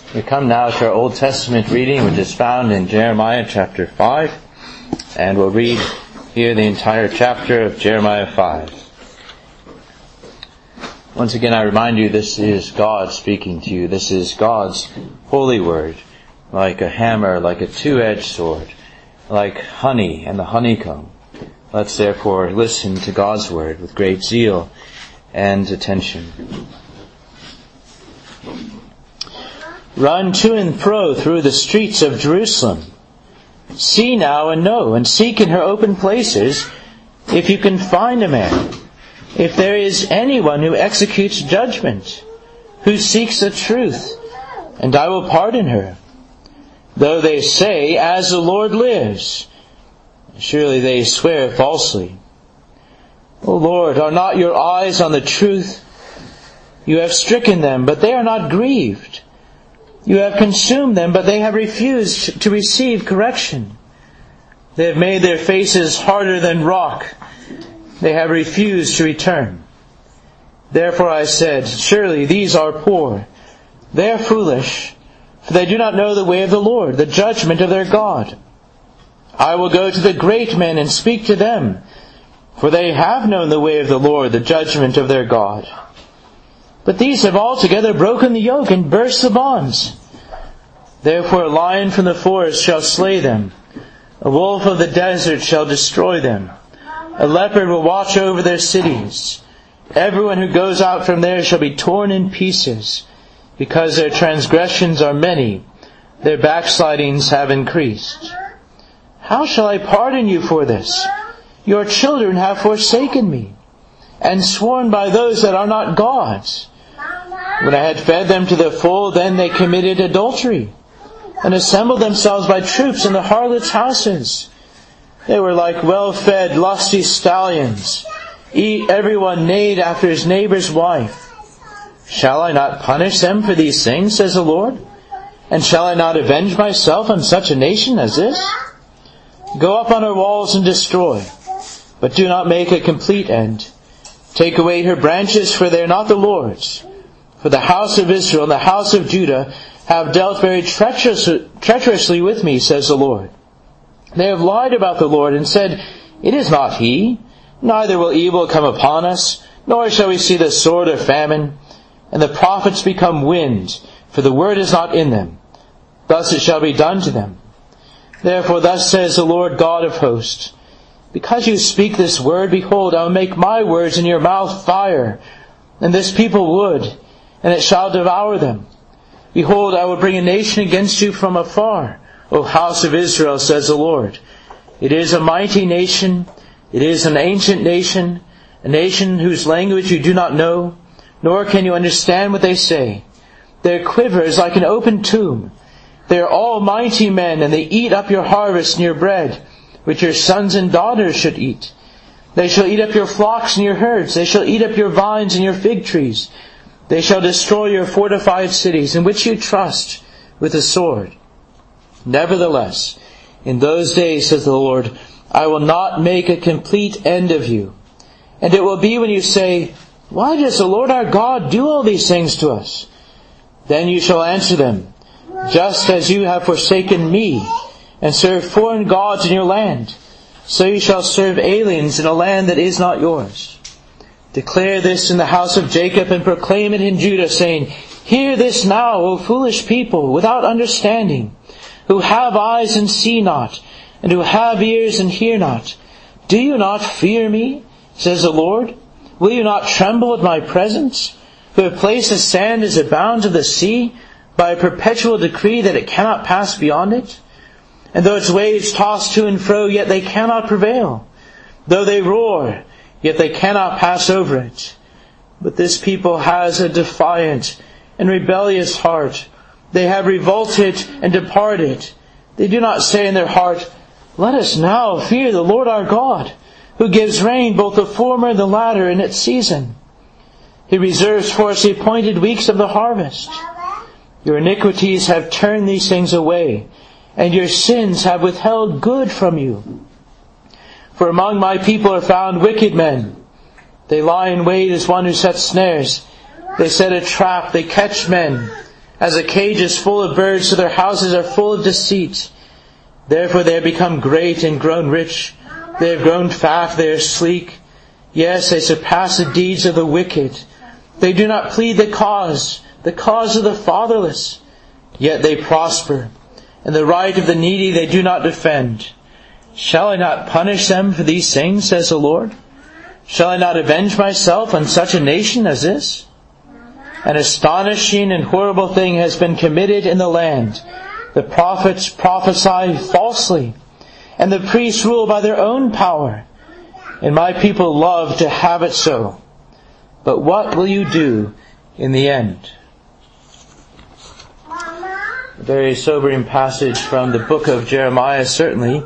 We come now to our Old Testament reading, which is found in Jeremiah chapter 5, and we'll read here the entire chapter of Jeremiah 5. Once again, I remind you, this is God speaking to you. This is God's holy word, like a hammer, like a two-edged sword, like honey and the honeycomb. Let's therefore listen to God's word with great zeal and attention. Run to and fro through the streets of Jerusalem. See now and know, and seek in her open places, if you can find a man, if there is anyone who executes judgment, who seeks the truth, and I will pardon her. Though they say, as the Lord lives, surely they swear falsely. O Lord, are not your eyes on the truth? You have stricken them, but they are not grieved. You have consumed them, but they have refused to receive correction. They have made their faces harder than rock. They have refused to return. Therefore I said, surely these are poor. They are foolish, for they do not know the way of the Lord, the judgment of their God. I will go to the great men and speak to them, for they have known the way of the Lord, the judgment of their God. But these have altogether broken the yoke and burst the bonds. Therefore a lion from the forest shall slay them. A wolf of the desert shall destroy them. A leopard will watch over their cities. Everyone who goes out from there shall be torn in pieces, because their transgressions are many, their backslidings have increased. How shall I pardon you for this? Your children have forsaken me, and sworn by those that are not gods. When I had fed them to the full, then they committed adultery, and assembled themselves by troops in the harlots' houses. They were like well-fed, lusty stallions. Everyone neighed after his neighbor's wife. Shall I not punish them for these things, says the Lord? And shall I not avenge myself on such a nation as this? Go up on her walls and destroy, but do not make a complete end. Take away her branches, for they are not the Lord's. For the house of Israel and the house of Judah have dealt very treacherously with me, says the Lord. They have lied about the Lord and said, it is not He, neither will evil come upon us, nor shall we see the sword or famine. And the prophets become wind, for the word is not in them. Thus it shall be done to them. Therefore thus says the Lord God of hosts, because you speak this word, behold, I will make my words in your mouth fire, and this people wood, and it shall devour them. Behold, I will bring a nation against you from afar, O house of Israel, says the Lord. It is a mighty nation, it is an ancient nation, a nation whose language you do not know, nor can you understand what they say. Their quiver is like an open tomb. They are all mighty men, and they eat up your harvest and your bread, which your sons and daughters should eat. They shall eat up your flocks and your herds. They shall eat up your vines and your fig trees. They shall destroy your fortified cities, in which you trust, with a sword. Nevertheless, in those days, says the Lord, I will not make a complete end of you. And it will be when you say, why does the Lord our God do all these things to us? Then you shall answer them, just as you have forsaken me, and served foreign gods in your land, so you shall serve aliens in a land that is not yours. Declare this in the house of Jacob, and proclaim it in Judah, saying, hear this now, O foolish people, without understanding, who have eyes and see not, and who have ears and hear not. Do you not fear me, says the Lord? Will you not tremble at my presence, who have placed the sand as a bound of the sea, by a perpetual decree that it cannot pass beyond it? And though its waves toss to and fro, yet they cannot prevail. Though they roar, yet they cannot pass over it. But this people has a defiant and rebellious heart. They have revolted and departed. They do not say in their heart, let us now fear the Lord our God, who gives rain both the former and the latter in its season. He reserves for us the appointed weeks of the harvest. Your iniquities have turned these things away, and your sins have withheld good from you. For among my people are found wicked men. They lie in wait as one who sets snares. They set a trap, they catch men, As a cage is full of birds, so their houses are full of deceit. Therefore they have become great and grown rich. They have grown fat, they are sleek. Yes, they surpass the deeds of the wicked. They do not plead the cause of the fatherless. Yet they prosper, and the right of the needy they do not defend. Shall I not punish them for these things, says the Lord? Shall I not avenge myself on such a nation as this? An astonishing and horrible thing has been committed in the land. The prophets prophesy falsely, and the priests rule by their own power. And my people love to have it so. But what will you do in the end? A very sobering passage from the book of Jeremiah, certainly.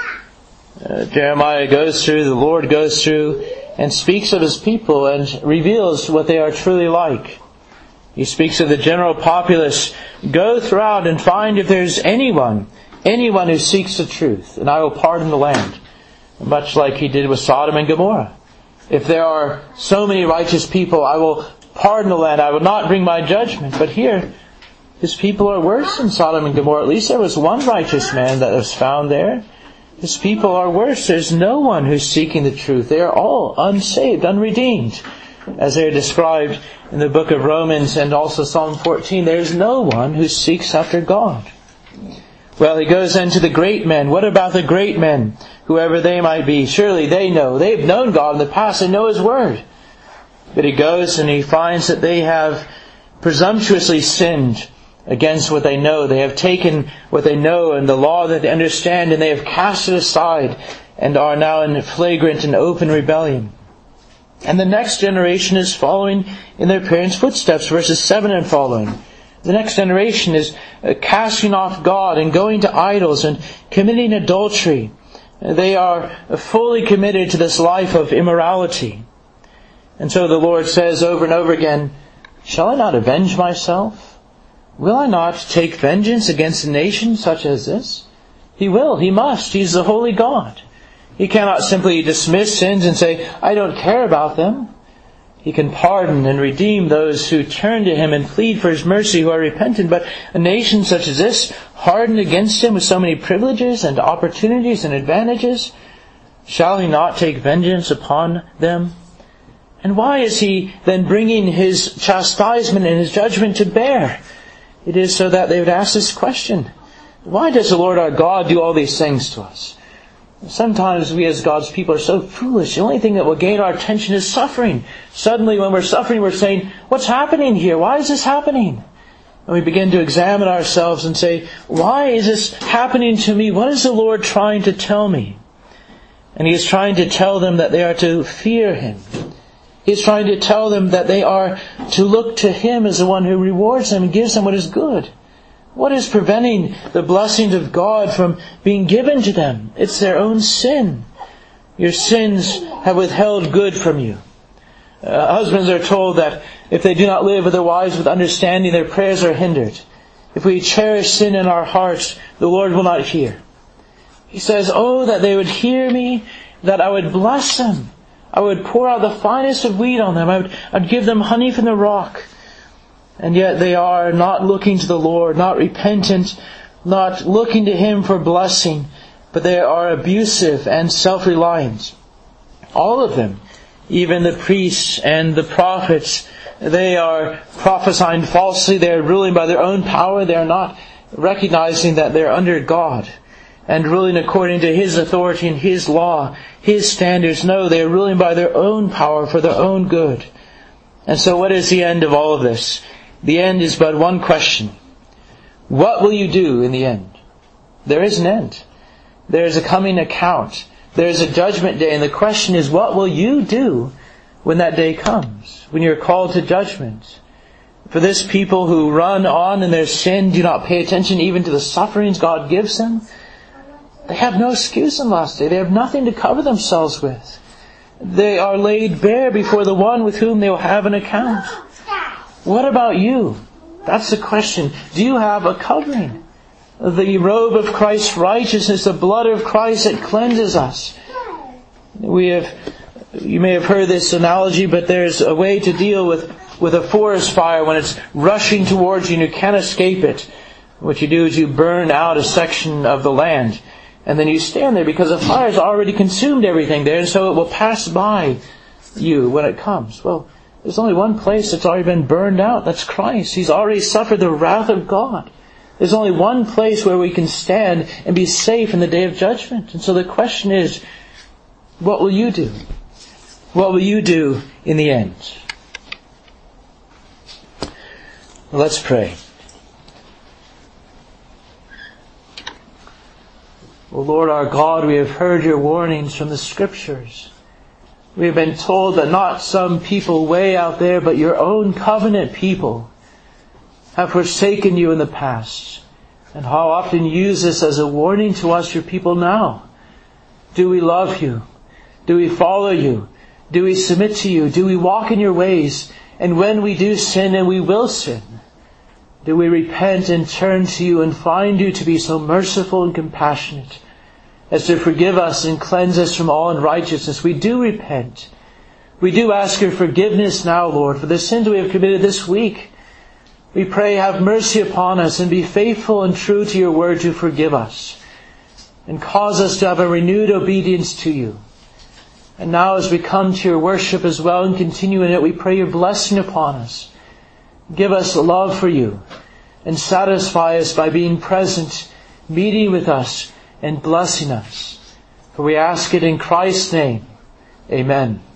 Jeremiah goes through, the Lord goes through, and speaks of His people and reveals what they are truly like. He speaks of the general populace. Go throughout and find if there's anyone who seeks the truth, and I will pardon the land. Much like He did with Sodom and Gomorrah. If there are so many righteous people, I will pardon the land. I will not bring my judgment. But here, His people are worse than Sodom and Gomorrah. At least there was one righteous man that was found there. His people are worse. There's no one who's seeking the truth. They are all unsaved, unredeemed. As they are described in the book of Romans and also Psalm 14, there's no one who seeks after God. Well, he goes into the great men. What about the great men, whoever they might be? Surely they know. They've known God in the past. They know His Word. But he goes and he finds that they have presumptuously sinned against what they know. They have taken what they know and the law that they understand, and they have cast it aside and are now in flagrant and open rebellion. And the next generation is following in their parents' footsteps, verses 7 and following. The next generation is casting off God and going to idols and committing adultery. They are fully committed to this life of immorality. And so the Lord says over and over again, shall I not avenge myself? Will I not take vengeance against a nation such as this? He will, He must. He's the holy God. He cannot simply dismiss sins and say, I don't care about them. He can pardon and redeem those who turn to Him and plead for His mercy, who are repentant. But a nation such as this, hardened against Him with so many privileges and opportunities and advantages, shall He not take vengeance upon them? And why is He then bringing His chastisement and His judgment to bear? It is so that they would ask this question. Why does the Lord our God do all these things to us? Sometimes we as God's people are so foolish. The only thing that will gain our attention is suffering. Suddenly when we're suffering, we're saying, what's happening here? Why is this happening? And we begin to examine ourselves and say, why is this happening to me? What is the Lord trying to tell me? And He is trying to tell them that they are to fear Him. He is trying to tell them that they are to look to Him as the one who rewards them and gives them what is good. What is preventing the blessings of God from being given to them? It's their own sin. Your sins have withheld good from you. Husbands are told that if they do not live with their wives with understanding, their prayers are hindered. If we cherish sin in our hearts, the Lord will not hear. He says, oh, that they would hear me, that I would bless them. I would pour out the finest of wheat on them. I'd give them honey from the rock. And yet they are not looking to the Lord, not repentant, not looking to Him for blessing, but they are abusive and self-reliant. All of them, even the priests and the prophets, they are prophesying falsely. They are ruling by their own power. They are not recognizing that they are under God and ruling according to His authority and His law, His standards. No, they are ruling by their own power for their own good. And so what is the end of all of this? The end is but one question. What will you do in the end? There is an end. There is a coming account. There is a judgment day. And the question is, what will you do when that day comes? When you're called to judgment? For this people who run on in their sin, do not pay attention even to the sufferings God gives them, they have no excuse in the last day. They have nothing to cover themselves with. They are laid bare before the one with whom they will have an account. What about you? That's the question. Do you have a covering? The robe of Christ's righteousness, the blood of Christ that cleanses us. You may have heard this analogy, but there's a way to deal with with a forest fire when it's rushing towards you and you can't escape it. What you do is you burn out a section of the land. And then you stand there because the fire's already consumed everything there, and so it will pass by you when it comes. Well, there's only one place that's already been burned out. That's Christ. He's already suffered the wrath of God. There's only one place where we can stand and be safe in the day of judgment. And so the question is, what will you do? What will you do in the end? Well, let's pray. O Lord our God, we have heard your warnings from the Scriptures. We have been told that not some people way out there, but your own covenant people have forsaken you in the past. And how often you use this as a warning to us, your people now. Do we love you? Do we follow you? Do we submit to you? Do we walk in your ways? And when we do sin, and we will sin, do we repent and turn to you and find you to be so merciful and compassionate as to forgive us and cleanse us from all unrighteousness? We do repent. We do ask your forgiveness now, Lord, for the sins we have committed this week. We pray, have mercy upon us and be faithful and true to your word to forgive us and cause us to have a renewed obedience to you. And now as we come to your worship as well and continue in it, we pray your blessing upon us. Give us love for you and satisfy us by being present, meeting with us and blessing us. For we ask it in Christ's name. Amen.